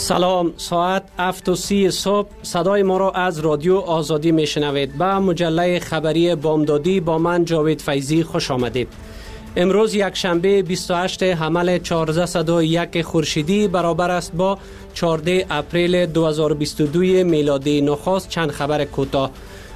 سلام، ساعت 7:30 صبح صدای ما را از رادیو آزادی میشنوید. به مجله خبری بامدادی با من جاوید فیضی خوش آمدید. امروز یک شنبه 28 حمل 1401 خورشیدی برابر است با 14 اپریل 2022 میلادی. نخست چند خبر کوتاه.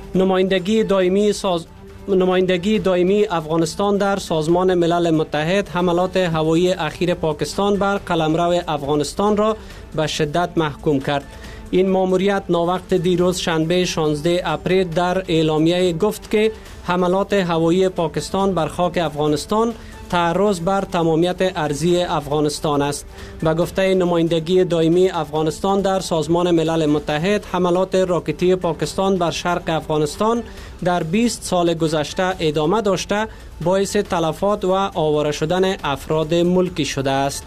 نمایندگی دائمی افغانستان در سازمان ملل متحد حملات هوایی اخیر پاکستان بر قلمرو افغانستان را به شدت محکوم کرد. این ماموریت ناوقت دیروز شنبه 16 اپریل در اعلامیه گفت که حملات هوایی پاکستان بر خاک افغانستان تعرض بر تمامیت ارضی افغانستان است. به گفته نمایندگی دائمی افغانستان در سازمان ملل متحد، حملات راکتی پاکستان بر شرق افغانستان در 20 سال گذشته ادامه داشته باعث تلفات و آواره شدن افراد ملکی شده است.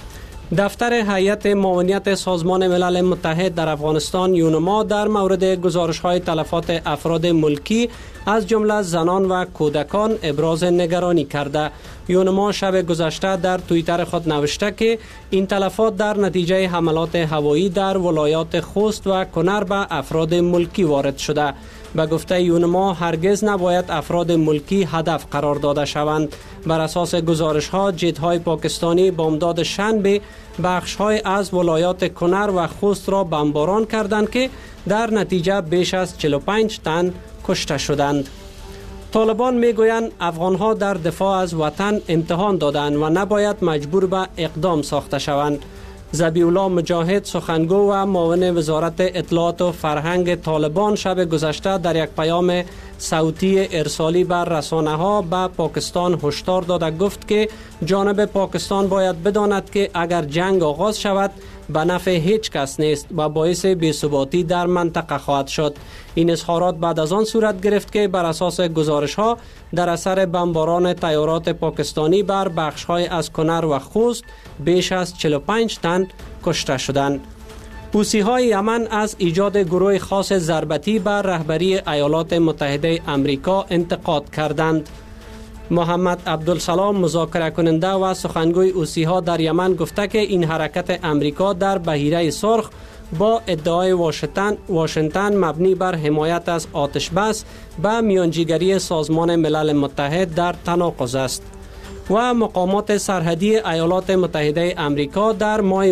دفتر هیئت معاونیت سازمان ملل متحد در افغانستان یونما در مورد گزارش‌های تلفات افراد ملکی از جمله زنان و کودکان ابراز نگرانی کرده. یونما شب گذشته در توییتر خود نوشته که این تلفات در نتیجه حملات هوایی در ولایات خوست و کنر به افراد ملکی وارد شده. به گفته یونما هرگز نباید افراد ملکی هدف قرار داده شوند. بر اساس گزارش‌ها جت‌های پاکستانی بامداد شنبه بخش‌های از ولایات کنر و خوست را بمباران کردند که در نتیجه بیش از 45 تن کشته شدند. طالبان میگویند افغان‌ها در دفاع از وطن امتحان دادند و نباید مجبور به اقدام ساخته شوند. ذبیح الله مجاهد، سخنگو و معاون وزارت اطلاعات و فرهنگ طالبان، شب گذشته در یک پیام صوتی ارسالی بر رسانه‌ها به پاکستان هشدار داده گفت که جانب پاکستان باید بداند که اگر جنگ آغاز شود به نفع هیچ کس نیست و باعث بی‌ثباتی در منطقه خواهد شد. این اظهارات بعد از آن صورت گرفت که بر اساس گزارش‌ها در اثر بمباران طیارات پاکستانی بر بخش‌های از کنر و خوست بیش از 45 تن کشته شدند. حوثی‌های یمن از ایجاد گروه خاص ضربتی بر رهبری ایالات متحده آمریکا انتقاد کردند. محمد عبدالسلام، مذاکره کننده و سخنگوی حوثی‌ها در یمن، گفته که این حرکت امریکا در بحیره سرخ با ادعای واشنگتن مبنی بر حمایت از آتش بس به میانجیگری سازمان ملل متحد در تناقض است. و مقامات سرحدی ایالات متحده آمریکا در ماه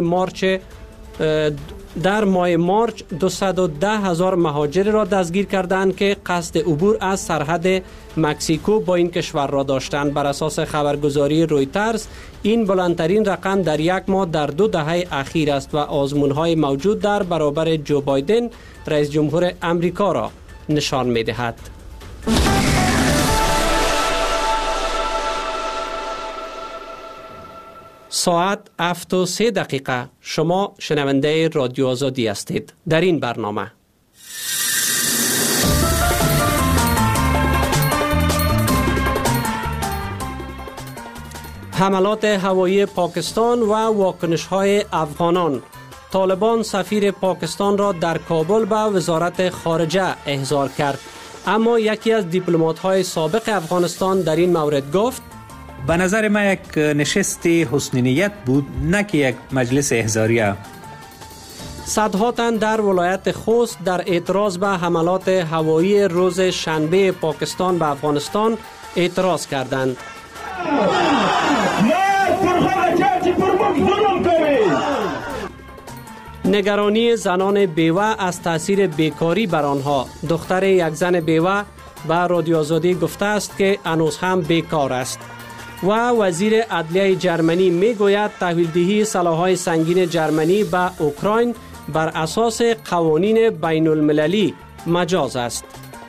مارچ 210,000 مهاجر را دستگیر کردند که قصد عبور از سرحد مکزیکو با این کشور را داشتند. بر اساس خبرگزاری رویترز این بلندترین رقم در یک ماه در 2 دهه اخیر است و آزمون‌های موجود در برابر جو بایدن رئیس جمهور آمریکا را نشان می‌دهد. ساعت 7:03 شما شنونده رادیو آزادی هستید. در این برنامه حملات هوایی پاکستان و واکنش‌های افغانان. طالبان سفیر پاکستان را در کابل به وزارت خارجه احضار کرد، اما یکی از دیپلمات‌های سابق افغانستان در این مورد گفت: به نظر من یک نشست حسن نیت بود، نه که یک مجلس احضاریه. صدها تن در ولایت خوست در اعتراض به حملات هوایی روز شنبه پاکستان به افغانستان اعتراض کردند. نگرانی زنان بیوه از تاثیر بیکاری بر آنها. دختر یک زن بیوه به رادیو آزادی گفته است که هنوز هم بیکار است. و وزیر عدلیه جرمنی میگوید تحویلدهی سلاح‌های سنگین جرمنی به اوکراین بر اساس قوانین بین المللی مجاز است.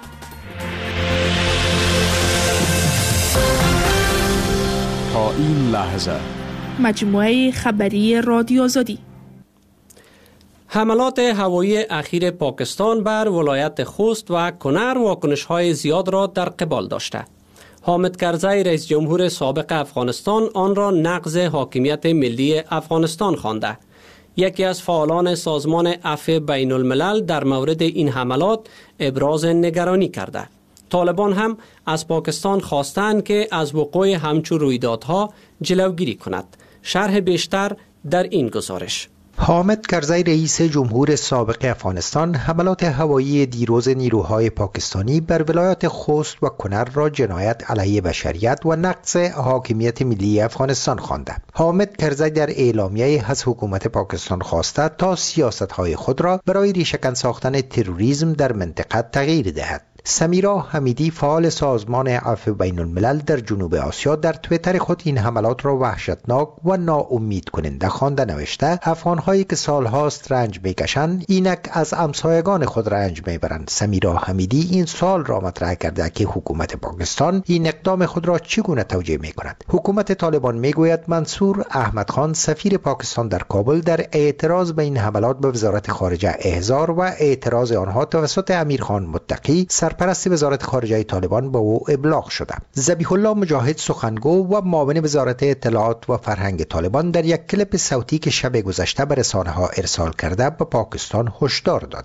تا این لحظه مجموعه خبری رادیو آزادی. حملات هوایی اخیر پاکستان بر ولایت خوست و کنر واکنش‌های زیاد را در قبال داشته. حامد کرزی، رئیس جمهور سابق افغانستان، آن را نقض حاکمیت ملی افغانستان خوانده. یکی از فعالان سازمان عفو بین الملل در مورد این حملات ابراز نگرانی کرده. طالبان هم از پاکستان خواستند که از وقوع همچون رویدادها جلوگیری کند. شرح بیشتر در این گزارش. حامد کرزی رئیس جمهور سابق افغانستان حملات هوایی دیروز نیروهای پاکستانی بر ولایات خوست و کنر را جنایت علیه بشریت و نقض حاکمیت ملی افغانستان خوانده. حامد کرزی در اعلامیه از حکومت پاکستان خواسته تا سیاست‌های خود را برای ریشه‌کن ساختن تروریسم در منطقه تغییر دهد. سمیرا حمیدی فعال سازمان عفو بین الملل در جنوب آسیا در توییتر خود این حملات را وحشتناک و ناامید کننده خوانده نوشته افغان‌هایی که سالهاست رنج می‌کشند اینک از همسایگان خود رنج می‌برند. سمیرا حمیدی این سوال را مطرح کرده که حکومت پاکستان این اقدام خود را چگونه توجیه می‌کند. حکومت طالبان می‌گوید منصور احمد خان سفیر پاکستان در کابل در اعتراض به این حملات به وزارت خارجه احضار و اعتراض آنها توسط امیرخان متقی سرپرست وزارت خارجه طالبان به او ابلاغ شده. ذبیح الله مجاهد سخنگو و معاون وزارت اطلاعات و فرهنگ طالبان در یک کلیپ صوتی که شب گذشته به رسانه‌ها ارسال کرده به پاکستان هشدار داده.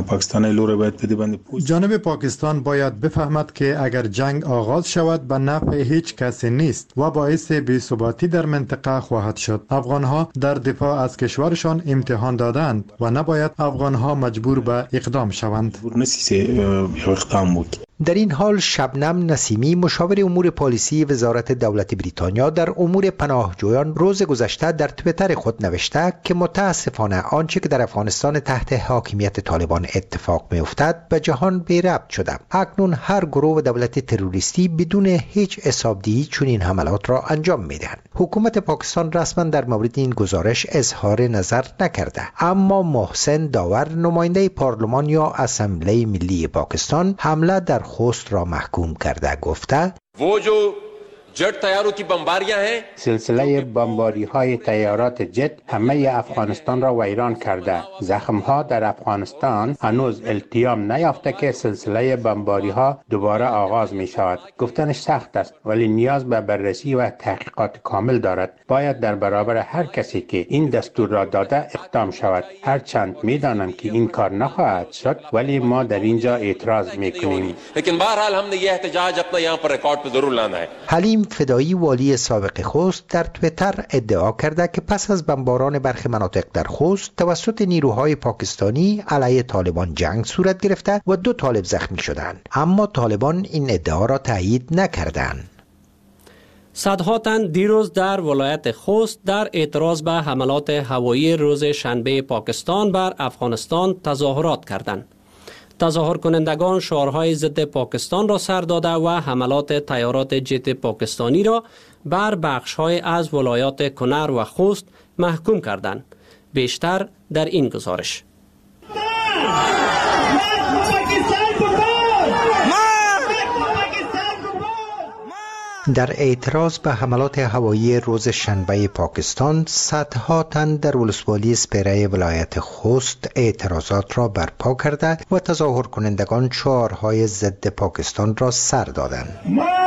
جانب پاکستان باید بفهمد که اگر جنگ آغاز شود به نفع هیچ کسی نیست و باعث بی‌ثباتی در منطقه خواهد شد. افغانها در دفاع از کشورشان امتحان دادند و نباید افغانها مجبور به اقدام شوند. در این حال شبنم نسیمی مشاور امور پالیسی وزارت دولت بریتانیا در امور پناهجویان روز گذشته در توییتر خود نوشته که متاسفانه آنچه که در افغانستان تحت حاکمیت طالبان اتفاق می‌افتد به جهان بی ربط شده. اکنون هر گروه و دولت تروریستی بدون هیچ حسابدهی چنین حملات را انجام می‌دهند. حکومت پاکستان رسما در مورد این گزارش اظهار نظر نکرده، اما محسن داور نماینده پارلمان یا اسمبلی ملی پاکستان حمله در خوست را محکوم کرده گفته वो जो जेट तैयारों की बमबारियां हैं سلسله بمباری های تیارات جت همه افغانستان را ویران کرده. زخم ها در افغانستان هنوز التیام نیافته که سلسله بمباری ها دوباره آغاز می شود. گفتنش سخت است ولی نیاز به بررسی و تحقیقات کامل دارد. باید در برابر هر کسی که این دستور را داده اقدام شود. هرچند می دانم که این کار نخواهد شد ولی ما در اینجا اعتراض می کنیم. लेकिन बहरहाल हमने ये एहतजाज अपना यहाँ पर रिकॉर्ड पे जरूर लाना है. حلیم فدایی والی سابق خوست در توییتر ادعا کرده که پس از بمباران برخی مناطق در خوست توسط نیروهای پاکستانی علیه طالبان جنگ صورت گرفته و 2 طالب زخمی شدند، اما طالبان این ادعا را تایید نکردند. صدها تن دیروز در ولایت خوست در اعتراض به حملات هوایی روز شنبه پاکستان بر افغانستان تظاهرات کردند. تظاهر کنندگان شعارهای ضد پاکستان را سر داده و حملات تیارات جت پاکستانی را بر بخش‌های از ولایات کنر و خوست محکوم کردند. بیشتر در این گزارش. در اعتراض به حملات هوایی روز شنبه پاکستان صدها تن در ولسوالی سپیره ولایت خوست اعتراضات را برپا کرده و تظاهر کنندگان شعارهای ضد پاکستان را سر دادند.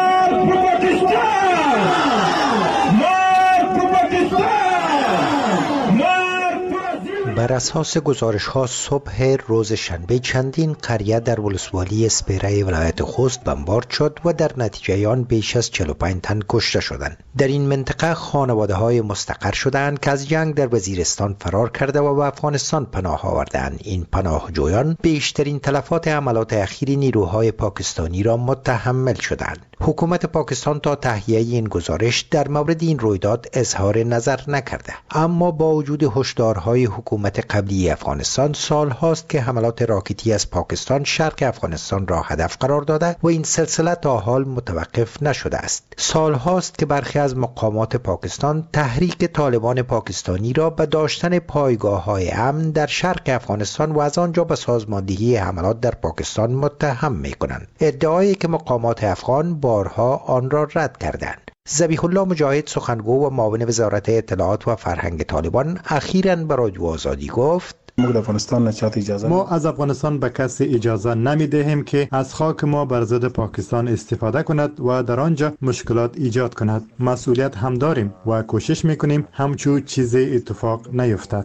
بر اساس گزارش‌ها صبح روز شنبه چندین قریه در ولسوالی سپیره ولایت خوست بمبارد شد و در نتیجه آن بیش از 45 تن کشته شدند. در این منطقه خانواده‌های مستقر شدند که از جنگ در وزیرستان فرار کرده و به افغانستان پناه آوردند. این پناهجویان بیشترین تلفات حملات اخیر نیروهای پاکستانی را متحمل شدند. حکومت پاکستان تا تهیه این گزارش در مورد این رویداد اظهار نظر نکرده، اما با وجود هشدارهای حکومت قبلی افغانستان سال هاست که حملات راکتی از پاکستان شرق افغانستان را هدف قرار داده و این سلسله تا حال متوقف نشده است. سال هاست که برخی از مقامات پاکستان تحریک طالبان پاکستانی را به داشتن پایگاه‌های امن در شرق افغانستان و از آنجا به سازماندهی حملات در پاکستان متهم می‌کنند. ادعایی که مقامات افغان بارها آن را رد کردند. ذبیح الله مجاهد سخنگو و معاون وزارت اطلاعات و فرهنگ طالبان اخیراً به رادیو آزادی گفت ما از افغانستان به کسی اجازه نمی دهیم که از خاک ما بر ضد پاکستان استفاده کند و در آنجا مشکلات ایجاد کند. مسئولیت هم داریم و کوشش میکنیم همچون چیزی اتفاق نیفتد.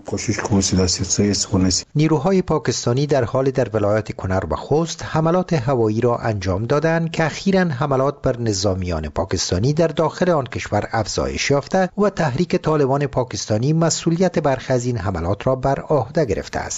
نیروهای پاکستانی در حال در ولایات کنر و خوست حملات هوایی را انجام دادند که اخیراً حملات بر نظامیان پاکستانی در داخل آن کشور افزایش یافته و تحریک طالبان پاکستانی مسئولیت برخی از این حملات را بر عهده گرفته است.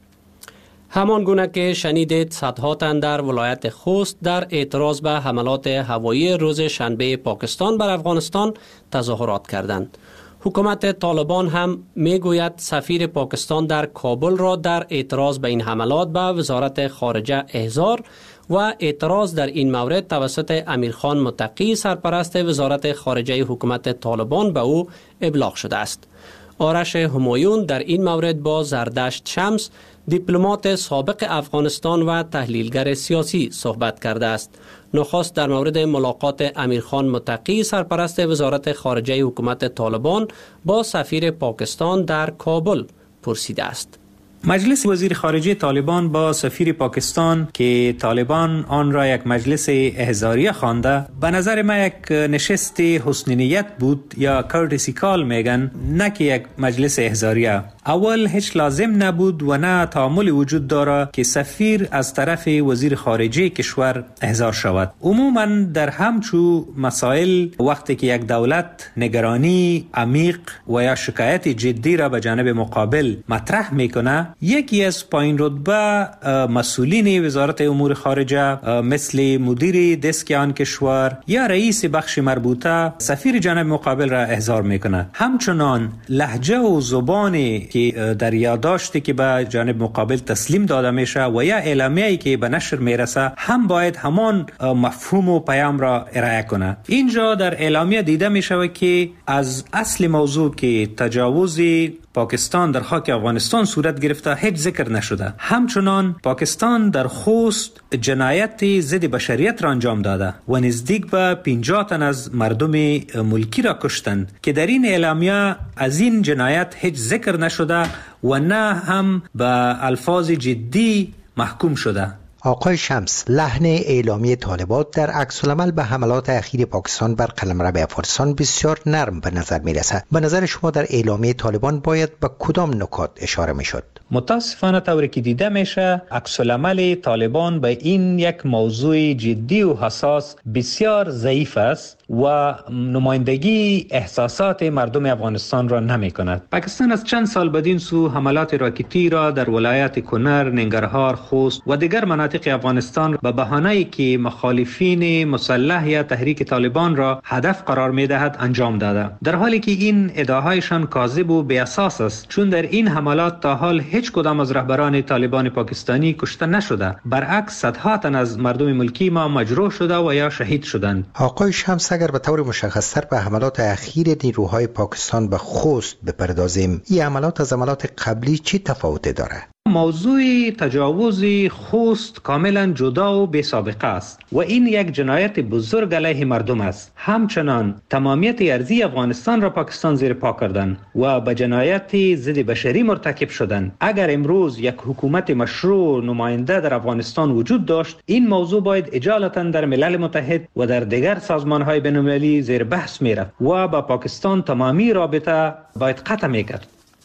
همان گونه که شنیدید، صدها تن در ولایت خوست در اعتراض به حملات هوایی روز شنبه پاکستان بر افغانستان تظاهرات کردند. حکومت طالبان هم میگوید سفیر پاکستان در کابل را در اعتراض به این حملات به وزارت خارجه احضار و اعتراض در این مورد توسط امیرخان متقی سرپرست وزارت خارجه حکومت طالبان به او ابلاغ شده است. آرش همایون در این مورد با زردشت شمس، دیپلمات سابق افغانستان و تحلیلگر سیاسی صحبت کرده است. نخست در مورد ملاقات امیرخان متقی سرپرست وزارت خارجه حکومت طالبان با سفیر پاکستان در کابل پرسیده است. مجلس وزیر خارجه طالبان با سفیر پاکستان که طالبان آن را یک مجلس احضاریه خوانده، به نظر ما یک نشست حسن نیت بود یا کورتسی کال میگن، نه که یک مجلس احضاریه. اول هیچ لازم نبود و نه تعامل وجود داره که سفیر از طرف وزیر خارجه کشور احضار شود. عموما در همچو مسائل وقتی که یک دولت نگرانی عمیق و یا شکایت جدی را به جانب مقابل مطرح میکنه، یکی از پایین رتبه مسئولین وزارت امور خارجه مثل مدیر دسک آن کشور یا رئیس بخش مربوطه سفیر جانب مقابل را احضار میکنه. همچنان لهجه و زبانی که در یادداشتی که به جانب مقابل تسلیم داده میشه و یا اعلامیه‌ای که به نشر میرسه هم باید همان مفهوم و پیام را ارائه کنه. اینجا در اعلامیه دیده میشه که از اصل موضوع که تجاوز پاکستان در خاک افغانستان صورت گرفته هیچ ذکر نشده. همچنان پاکستان در خوست جنایت ضد بشریت را انجام داده و نزدیک به 50 تن از مردم ملکی را کشتند که در این اعلامیه از این جنایت هیچ ذکر نشده و نه هم به الفاظ جدی محکوم شده. آقای شمس، لحن اعلامی طالبان در عکس‌العمل به حملات اخیر پاکستان بر قلمرو افغانستان بسیار نرم به نظر می رسد. به نظر شما در اعلامی طالبان باید به کدام نکات اشاره می شد؟ متاسفانه طوری که دیده میشه عکس‌العمل طالبان به این یک موضوع جدی و حساس بسیار ضعیف است و نمایندگی احساسات مردم افغانستان را نمی کند. پاکستان از چند سال بدین سو حملات راکتی را در ولایت کنر، ننگرهار، خوست و دیگر مناطق افغانستان به بهانه‌ای که مخالفین مسلح یا تحریک طالبان را هدف قرار می دهد انجام داده، در حالی که این ادعاهایشان کاذب و بی اساس است، چون در این حملات تا حال هیچ کدام از رهبران طالبان پاکستانی کشته نشده. برعکس صدها تن از مردم ملکی ما مجروح شده و یا شهید شدند. آقای شمس، اگر به طور مشخص‌تر به حملات اخیر نیروهای پاکستان به خوست بپردازیم، این حملات از حملات قبلی چی تفاوت داره؟ موضوع تجاوز خوست کاملا جدا و بی سابقه است و این یک جنایت بزرگ علیه مردم است. همچنان تمامیت ارضی افغانستان را پاکستان زیر پا کردند و به جنایت ضد بشری مرتکب شدند. اگر امروز یک حکومت مشروع نماینده در افغانستان وجود داشت، این موضوع باید اجالتا در ملل متحد و در دیگر سازمان‌های بین‌المللی زیر بحث می‌رفت و با پاکستان تمامی رابطه باید قطع می‌کرد.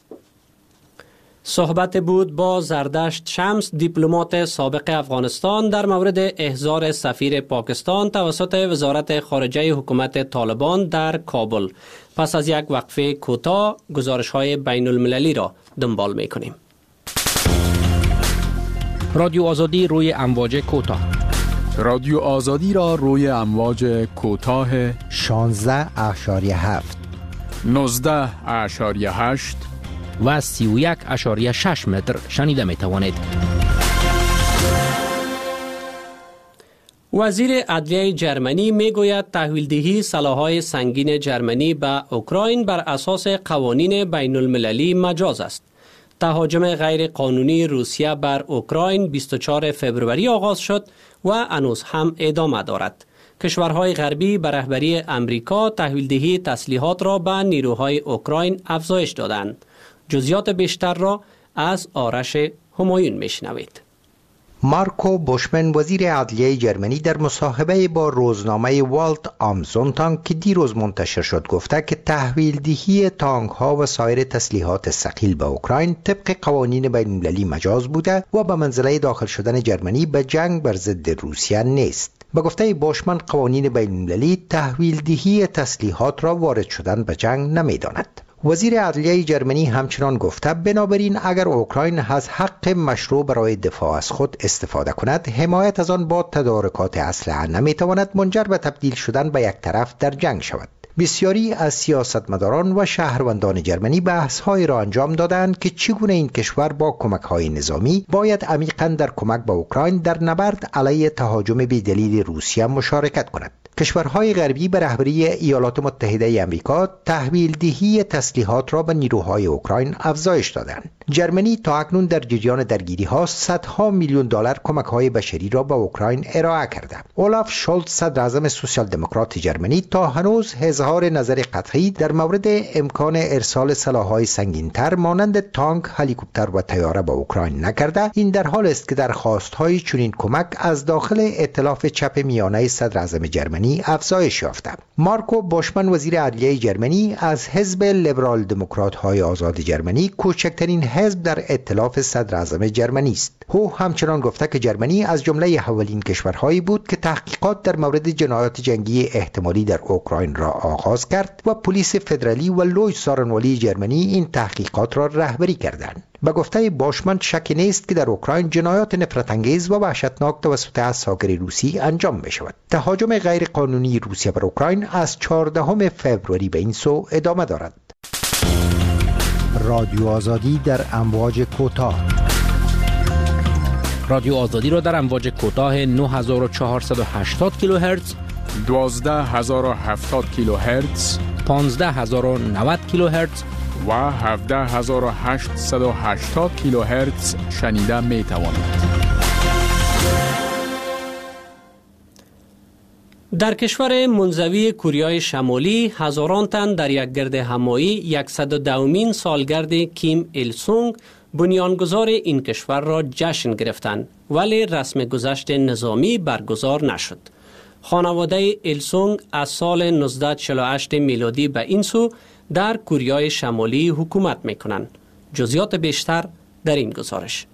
صحبت بود با زردشت شمس، دیپلمات سابق افغانستان، در مورد احضار سفیر پاکستان توسط وزارت خارجه حکومت طالبان در کابل. پس از یک وقفه کوتاه گزارش‌های بین المللی را دنبال می‌کنیم. رادیو آزادی روی امواج کوتاه. رادیو آزادی را روی امواج کوتاه 16.7 19.8 و 31.6 متر شنیده می توانید. وزیر عدلیه جرمنی می گوید تحویلدهی سلاح‌های سنگین جرمنی به اوکراین بر اساس قوانین بین المللی مجاز است. تهاجم غیر قانونی روسیه بر اوکراین 24 فوریه آغاز شد و هنوز هم ادامه دارد. کشورهای غربی به رهبری امریکا تحویلدهی تسلیحات را به نیروهای اوکراین افزایش دادند. جزئیات بیشتر را از آرش همایون میشنوید. مارکو بوشمن وزیر عدلیه جرمنی در مصاحبه با روزنامه والت آم زونتاگ که دیروز منتشر شد گفته که تحویل دهی تانک ها و سایر تسلیحات ثقیل به اوکراین طبق قوانین بین المللی مجاز بوده و به منزله داخل شدن جرمنی به جنگ بر ضد روسیه نیست. به گفته بوشمن قوانین بین المللی تحویل دهی تسلیحات را وارد شدن به جنگ نمی‌داند. وزیر عدلیه جرمنی همچنان گفته بنابراین اگر اوکراین از حق مشروع برای دفاع از خود استفاده کند، حمایت از آن با تدارکات اسلحه نمیتواند منجر به تبدیل شدن به یک طرف در جنگ شود. بسیاری از سیاستمداران و شهروندان جرمنی بحث‌هایی را انجام دادند که چگونه این کشور با کمک‌های نظامی باید عمیقاً در کمک به اوکراین در نبرد علیه تهاجم بی‌دلیل روسیه مشارکت کند. کشورهای غربی به رهبری ایالات متحده آمریکا تحویل دهی تسلیحات را به نیروهای اوکراین افزایش دادند. جرمنی تا اکنون در جریان درگیری‌ها صدها میلیون دلار کمک‌های بشری را به اوکراین ارائه کرده. اولاف شولز صدر اعظم سوسیال دموکرات جرمنی تا هنوز اظهار نظر قطعی در مورد امکان ارسال سلاح‌های سنگین‌تر مانند تانک، هلیکوپتر و طیاره به اوکراین نکرده. این در حال است که درخواست‌های چنین کمک از داخل ائتلاف چپ میانه صدر اعظم جرمنی افزایش یافته. مارکو بوشمن وزیر عدلیه جرمنی از حزب لیبرال دموکرات‌های آزاد جرمنی کوچکترین حزب در ائتلاف صدر اعظم جرمنی است. او همچنان گفته که جرمنی از جمله اولین کشورهایی بود که تحقیقات در مورد جنایات جنگی احتمالی در اوکراین را آغاز کرد و پلیس فدرالی و لوی سارنوالی جرمنی این تحقیقات را رهبری کردند. به گفته بوشمن شکی نیست که در اوکراین جنایات نفرت انگیز و وحشتناک توسط اساگر روسی انجام بشود. تهاجم غیر قانونی روسیه بر اوکراین از 14 فوریه به این سو ادامه دارد. رادیو آزادی در امواج کوتاه. رادیو آزادی را در امواج کوتاه 9480 کیلوهرتز، 12070 کیلوهرتز، 15090 کیلوهرتز و 17880 کیلوهرتز شنیده می توانید. در کشور منزوی کوریای شمالی هزاران تن در یک گرد همایی 110مین سالگرد کیم ایل سونگ بنیانگذار این کشور را جشن گرفتند، ولی رسم گذشت نظامی برگزار نشد. خانواده ایل سونگ از سال 1948 میلادی به این سو در کوریای شمالی حکومت میکنند. جزئیات بیشتر در این گزارش.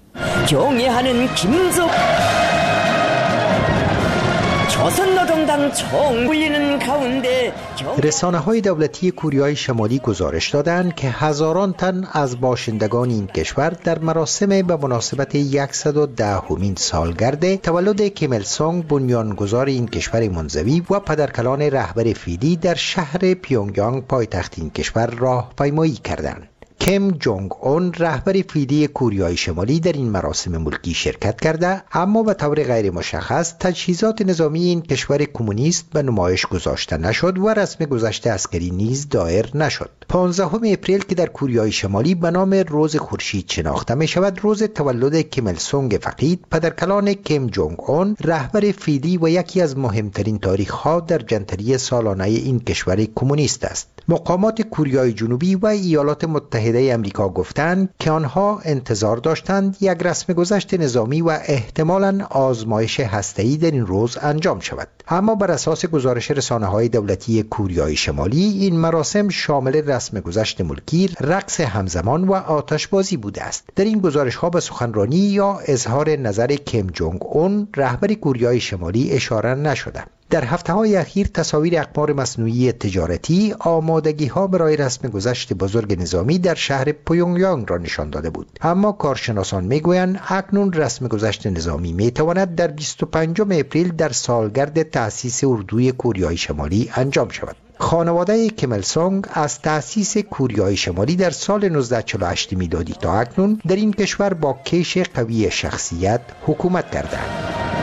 رسانه‌های دولتی کوریای شمالی گزارش دادند که هزاران تن از باشندگان این کشور در مراسم به مناسبت 110مین سالگرد تولد کیم ایل سونگ بنیانگذار این کشور منزوی و پدرکلان رهبر فعلی در شهر پیونگیانگ پایتخت این کشور راهپیمایی کردند. کیم جونگ اون رهبر فعلی کوریای شمالی در این مراسم ملکی شرکت کرده، اما به طور غیر مشخص تجهیزات نظامی این کشور کمونیست به نمایش گذاشته نشد و رسم گذشت عسکری نیز دایر نشد. 15 اپریل که در کوریای شمالی به نام روز خورشید شناخته می شود، روز تولد کیم ایل سونگ فقید، پدرکلان کیم جونگ اون رهبر فعلی و یکی از مهمترین تاریخ‌ها در جنتری سالانه این کشور کمونیست است. مقامات کوریای جنوبی و ایالات متحده آمریکا گفتند که آنها انتظار داشتند یک رسم گذشت نظامی و احتمالاً آزمایش هسته‌ای در این روز انجام شود. اما بر اساس گزارش رسانه‌های دولتی کوریای شمالی این مراسم شامل رسم گذشت ملکی، رقص همزمان و آتشبازی بوده است. در این گزارش‌ها به سخنرانی یا اظهار نظر کیم جونگ اون رهبر کوریای شمالی اشاره نشده. در هفته‌های اخیر تصاویر اقمار مصنوعی تجارتی آمادگی‌ها برای رسم گذشت بزرگ نظامی در شهر پیونگیانگ را نشان داده بود. اما کارشناسان میگویند اکنون رسم گذشت نظامی میتواند در 25 اپریل در سالگرد تأسیس اردوی کوریای شمالی انجام شود. خانواده کیم ایل سونگ از تأسیس کوریای شمالی در سال 1948 میلادی تا اکنون در این کشور با کیش قوی شخصیت حکومت کردند.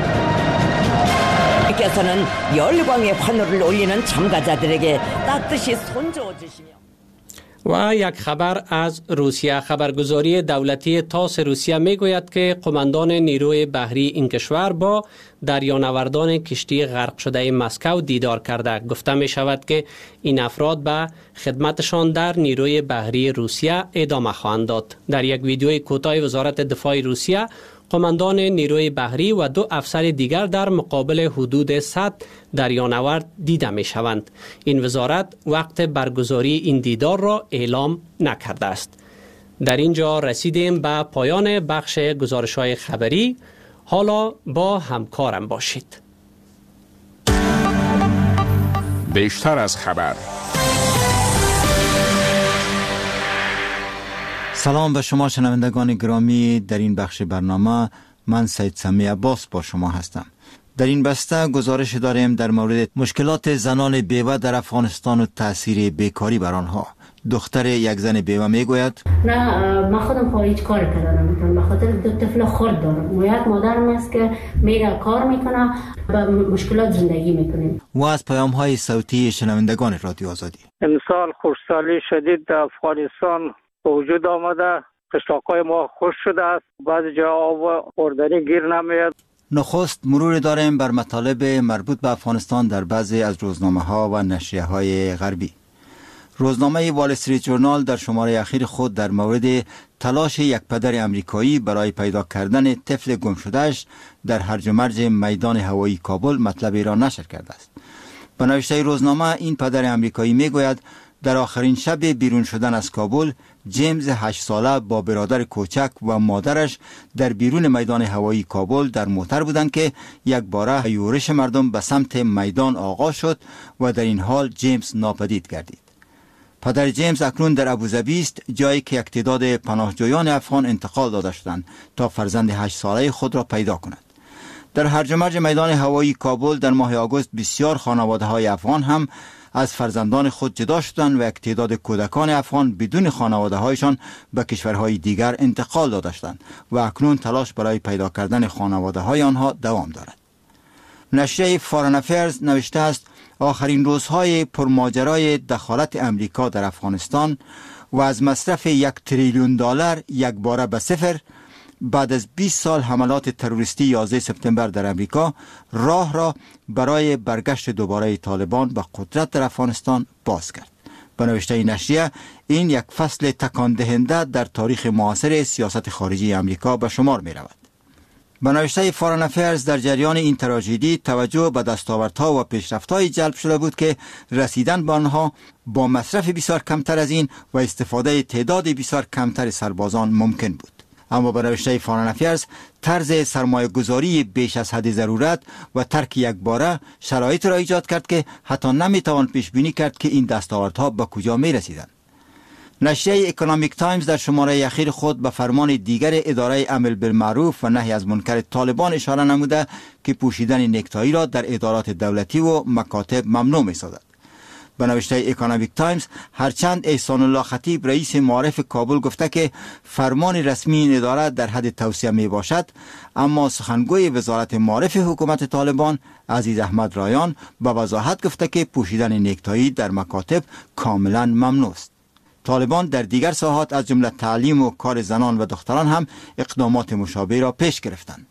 께서는 열광의 환호를 올리는 참가자들에게 따뜻이 손저어 주시며 و یک خبر از روسیه. خبرگزاری دولتی تاس روسیه می گوید که قماندان نیروی بحری این کشور با دریانوردان کشتی غرق شده مسکو دیدار کرده. گفته می شود که این افراد به خدمتشان در نیروی بحری روسیه ادامه خواهند داد. در یک ویدیوی کوتاه وزارت دفاع روسیه، قماندان نیروی بحری و 2 افسر دیگر در مقابل حدود 100 دریانورد دیده می شوند. این وزارت وقت برگزاری این دیدار را اعلام نکرده است. در اینجا رسیدیم به پایان بخش گزارش‌های خبری. حالا با همکارم باشید. بیشتر از خبر. سلام به شما شنوندگان گرامی. در این بخش برنامه من سید سمی عباس با شما هستم. در این بسته گزارش داریم در مورد مشکلات زنان بیوه در افغانستان و تاثیر بیکاری بر آنها. دختر یک زن بیوه میگوید: نه، من خودم هیچ کار کردم، به خاطر 2 طفل خرد دارم و یک مادرم است که میره کار میکنه، با مشکلات زندگی میکنیم. و از پیام های صوتی شنوندگان رادیو آزادی: امسال خشکسالی شدید در افغانستان به وجود آمده، قشلاق‌های ما خشک شده است، بعضی جا آب خوردنی گیر نمیاد. نخست مرور داریم بر مطالب مربوط به افغانستان در بعضی از روزنامه‌ها و نشریه‌های غربی. روزنامه وال استریت جورنال در شماره اخیر خود در مورد تلاش یک پدر امریکایی برای پیدا کردن طفل گم شده‌اش در هرج و مرج میدان هوایی کابل مطلبی را نشر کرده است. به نوشته روزنامه، این پدر امریکایی میگوید در آخرین شب بیرون شدن از کابل، جیمز 8 ساله با برادر کوچک و مادرش در بیرون میدان هوایی کابل در موتر بودند که یک باره یورش مردم به سمت میدان آغاز شد و در این حال جیمز ناپدید گردید. پدر جیمز اکنون در ابوظبی است، جایی که یک تعداد پناهجویان افغان انتقال داده شدند تا فرزند 8 ساله خود را پیدا کند. در هرج و مرج میدان هوایی کابل در ماه آگوست بسیار خانواده‌های افغان هم از فرزندان خود جدا شدند و یک تعداد کودکان افغان بدون خانواده‌هایشان به کشورهای دیگر انتقال داده شدند و اکنون تلاش برای پیدا کردن خانواده‌های آنها دوام دارد. نشریه فارن افیرز نوشته است آخرین روزهای پرماجرای دخالت امریکا در افغانستان و از مصرف 1 تریلیون دلار یک باره به صفر بعد از 20 سال حملات تروریستی 11 سپتامبر در امریکا راه را برای برگشت دوباره طالبان به قدرت در افغانستان باز کرد. به نوشته نشریه، این یک فصل تکان دهنده در تاریخ معاصر سیاست خارجی امریکا به شمار می رود. به نوشته فارن افیرز، در جریان این تراژدی توجه به دستاوردها و پیشرفت‌های جلب شده بود که رسیدن به آنها با مصرف بسیار کمتر از این و استفاده تعداد بسیار کمتر سربازان ممکن بود. اما به نوشته فارن افیرز، طرز سرمایه گذاری بیش از حد ضرورت و ترک یک باره شرایط را ایجاد کرد که حتی نمیتوان پیش بینی کرد که این دستاوردها به کجا می رسیدند. نشریه اکونومیک تایمز در شماره اخیر خود به فرمان دیگر اداره امر بالمعروف و نهی از منکر طالبان اشاره نموده که پوشیدن نکتایی را در ادارات دولتی و مکاتب ممنوع می سازد. به نوشته اکونومیک تایمز، هرچند احسان الله خطیب رئیس معارف کابل گفته که فرمان رسمی این اداره در حد توصیه می باشد، اما سخنگوی وزارت معارف حکومت طالبان عزیز احمد رایان به وضاحت گفته که پوشیدن نکتایی در مکاتب کاملا ممنوع است. طالبان در دیگر ساحات از جمله تعلیم و کار زنان و دختران هم اقدامات مشابه را پیش گرفتند.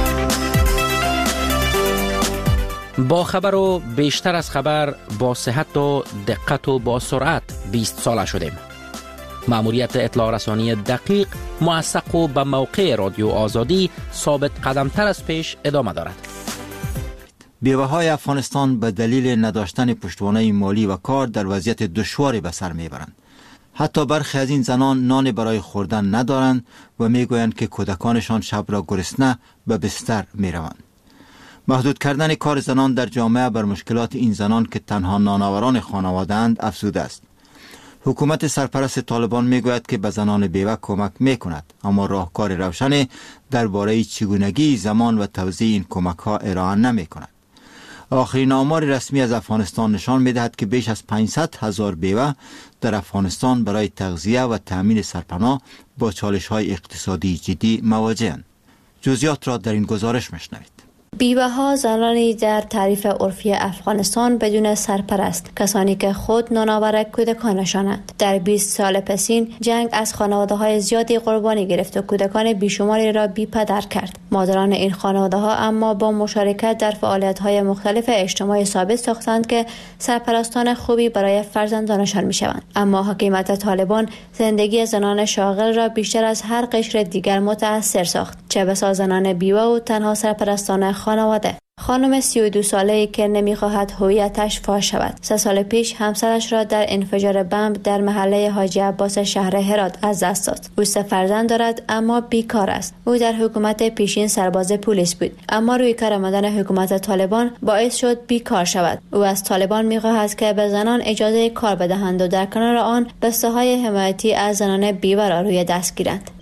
با خبر و بیشتر از خبر، با صحت و دقت و با سرعت 20 ساله شدیم. مأموریت اطلاع رسانی دقیق، موثق و به موقع رادیو آزادی ثابت قدمتر از پیش ادامه دارد. بیوه‌های افغانستان به دلیل نداشتن پشتوانه مالی و کار در وضعیت دشواری به سر میبرند. حتی برخی از این زنان نان برای خوردن ندارند و میگویند که کودکانشان شب را گرسنه به بستر میروند. محدود کردن کار زنان در جامعه بر مشکلات این زنان که تنها نانآوران خانواده‌اند افزوده است. حکومت سرپرست طالبان میگوید که به زنان بیوه کمک میکند، اما راهکار روشن درباره چگونگی زمان و توزیع این کمک ها ارائه نمیکند. آخرین آمار رسمی از افغانستان نشان می‌دهد که بیش از 500,000 بیوه در افغانستان برای تغذیه و تأمین سرپناه با چالش‌های اقتصادی جدی مواجه‌اند. جزئیات را در این گزارش می‌شنوید. بیوه‌ها زنانی در تعریف عرفی افغانستان بدون سرپرست، کسانی که خود نانآور کودکانشانند. در 20 سال پسین جنگ از خانواده‌های زیادی قربانی گرفت و کودکان بیشماری را بی‌پدر کرد. مادران این خانواده‌ها اما با مشارکت در فعالیت‌های مختلف اجتماعی ثابت ساختند که سرپرستان خوبی برای فرزندانشان می‌شوند. اما حکومت طالبان زندگی زنان شاغل را بیشتر از هر قشر دیگر متأثر ساخت، چه بسا زنان بیوه و تنها سرپرستان خانواده. خانم 32 ساله‌ای که نمی‌خواهد هویتش فاش شود، 3 سال پیش همسرش را در انفجار بمب در محله حاجی عباس شهر هرات از دست داد. او 3 فرزند دارد اما بیکار است. او در حکومت پیشین سرباز پلیس بود، اما روی کار آمدن حکومت طالبان باعث شد بیکار شود. او از طالبان می‌خواهد که به زنان اجازه کار بدهند و در کنار آن بسته‌های حمایتی از زنان بیوه را روی دست گیرند.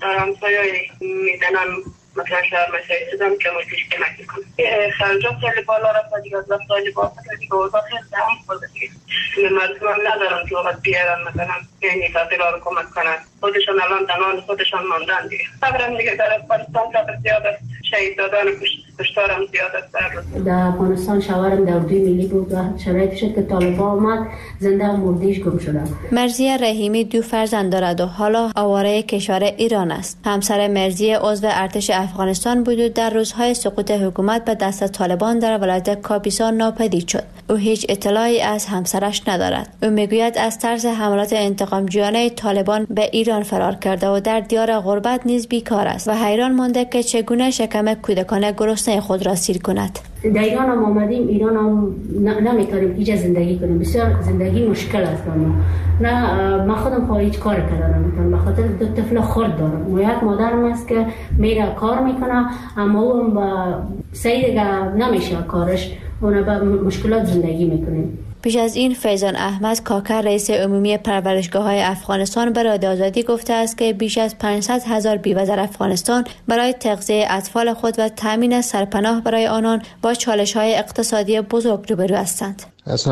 مثلا شهر مسایی شدم که مشکلش کمک کنم. خرجات خیلی بالا رفت دیگه، از سالی بالا دیگه اوضاع خیلی سهم خورده دیگه. مردم هم ندارم که وقت بیارن مثلا یعنی فقیرها رو کمک کنن. خودشان الان تنان خودشان ماندن دیگه. خبرم دیگه در افغانستان خبر زیاد است. شهید دادن کشتارم زیاد است در روز. در افغانستان شوهرم در اردوی ملی بود و شرایطی شد که طالبان آمد زنده و مرده‌اش گم شدن. مرضیه رحیمی 2 فرزند دارد و حالا آواره کشور ایران است. همسر مرضیه عضو ارتش افغانستان بود و در روزهای سقوط حکومت به دست طالبان در ولایت کاپیسا ناپدید شد. او هیچ اطلاعی از همسرش ندارد. او میگوید از ترس حملات انتقامجویانه طالبان به ایران فرار کرده و در دیار غربت نیز بیکار است و حیران مانده که چگونه شکم کودکان گرسنه خود را سیر کند. در ایران هم آمدیم، ایران هم نمیتونیم هیچ زندگی کنیم، بسیار زندگی مشکل است. نه من خودم خواهیچ کار کردم میتونم، به خاطر 2 طفل خرد دارم و یک مادرم است که میره کار میکنه، اما او هم سعی دیگه نمیشه کارش، اون با مشکلات زندگی میکنیم. پیش از این فیضان احمد کاکر رئیس عمومی پرورشگاه‌های افغانستان به رادیو آزادی گفته است که بیش از 500,000 بیوه در افغانستان برای تغذیه اطفال خود و تامین سرپناه برای آنان با چالش‌های اقتصادی بزرگ روبرو هستند.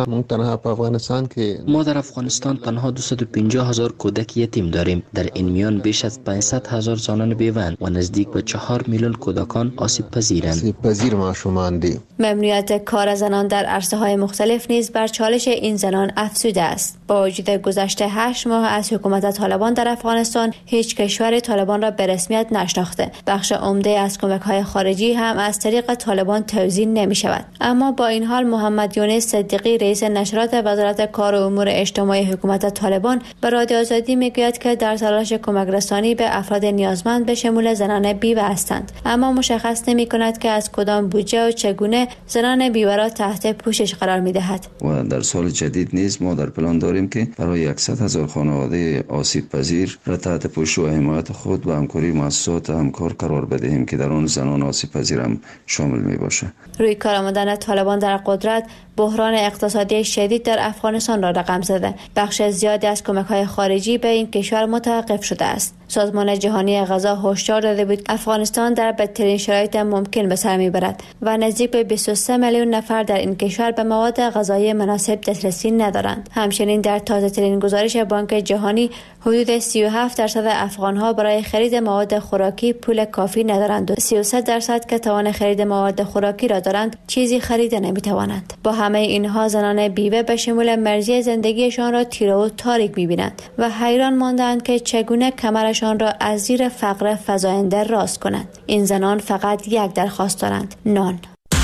ما در افغانستان تنها 250,000 کودک یتیم داریم. در این میان بیش از 500,000 زنان بیوه‌اند و نزدیک به 4 میلیون کودکان آسیب پذیرند. ممنوعیت کار زنان در عرصه‌های مختلف نیز بر چالش این زنان افزوده است. با وجود گذشت 8 ماه از حکومت طالبان در افغانستان، هیچ کشور طالبان را به رسمیت نشناخته. بخش عمده از کمک‌های خارجی هم از طریق طالبان توزیع نمی‌شود. اما با این حال محمد یونس صدیقی رئیس نشرات وزارت کار و امور اجتماعی حکومت طالبان به رادیو آزادی میگوید که در تلاش کمک رسانی به افراد نیازمند به شمول زنان بیوه هستند، اما مشخص نمی‌کند که از کدام بودجه و چگونه زنان بیوه را تحت پوشش قرار می‌دهد. و در سال جدید نیز ما در پلان داریم که برای 100,000 خانواده آسیب پذیر را تحت پوشش و حمایت خود و همکاری مؤسسات همکار قرار بدهیم که در آن زنان آسیب پذیر هم شامل می‌باشد. روی کار آمدن طالبان در قدرت بحران اقتصادی شدید در افغانستان را رقم زده. بخش زیادی از کمک‌های خارجی به این کشور متوقف شده است. سازمان جهانی غذا هشدار داده بود افغانستان در بدترین شرایط ممکن به سر میبرد و نزدیک به 23 میلیون نفر در این کشور به مواد غذایی مناسب دسترسی ندارند. همچنین در تازه‌ترین گزارش بانک جهانی حدود 37% افغان‌ها برای خرید مواد خوراکی پول کافی ندارند و 33% که توان خرید مواد خوراکی را دارند چیزی خرید نمی‌توانند. با همه اینها زنان بیوه به شمول مرزی زندگیشان را تیره و تاریک می‌بینند و حیران ماندند که چگونه کمرشان را از زیر فقر فزاینده راست کنند. این زنان فقط یک درخواست دارند: نان.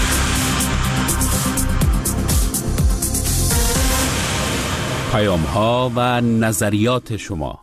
پیام‌ها و نظریات شما.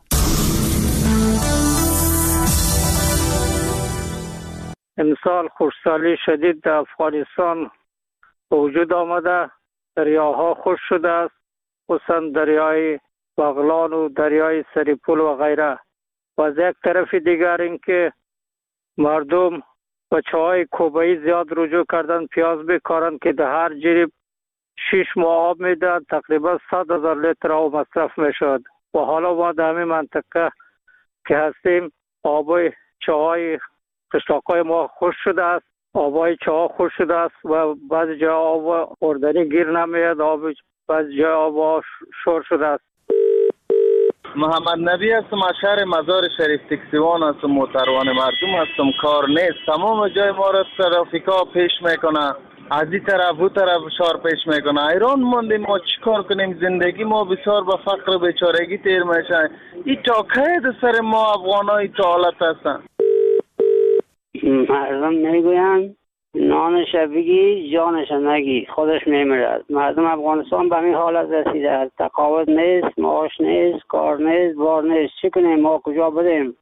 امسال خشکسالی شدید در افغانستان به وجود آمده، دریاها خشک شده است، خصوصا دریای بغلان و دریای سریپول و غیره. و از یک طرف دیگر اینکه مردم بچه‌های کوبایی زیاد رجوع کردن پیاز بکارن که در هر جریب 6 ماه آب میدن، تقریبا 100,000 لیتر آب مصرف میشد. و حالا ما در همین منطقه که هستیم آبای چاهای قشلاقای ما خشک شده است، آبای چاه خشک شده است و بعضی جا آب خوردنی گیر نمیاد، بعضی جا آب شور شده است. محمد نبی هستم، از شهر مزار شریف تکسیوان هستم، محترم مردم هستم. کار نیست، تمام جای ما را ترافیکا پیش میکنه، از این طرف او طرف شار پیش میکنه. ایران مونده، ما چیکار کنیم؟ زندگی ما بسیار به فقر و بیچارگی تیر میشه. این تا کی سر ما افغانای تا حالت هستن؟ مردم میگویند نانش بگی جانش نگی، خودش میمیرد. مردم افغانستان به این حالت رسیده است. تقاعد نیست، معاش نیست، کار نیست، بار نیست. چی کنیم؟ ما کجا بریم؟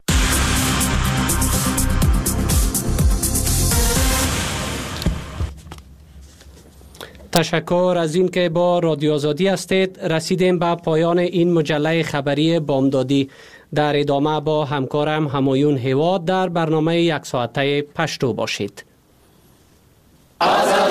تشکر از این که با رادیو آزادی هستید. رسیدیم به پایان این مجله خبری بامدادی. در ادامه با همکارم همایون هیواد در برنامه یک ساعته پشتو باشید.